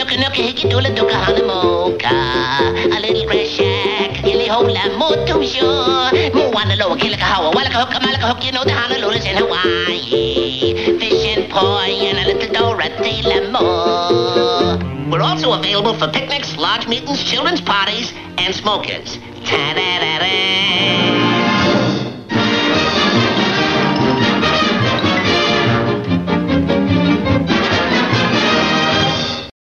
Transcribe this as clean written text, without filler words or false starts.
Nooka nooka hiki dula duka hanamoka. A little grass shack, illy hola motu sure. Moana loa kilika hawa, walaka hook, malaka hook, you know the Honolulu's in Hawaii. Fish and poi and a little Dorothy Lamour. We're also available for picnics, lodge meetings, children's parties, and smokers. Ta-da-da-da.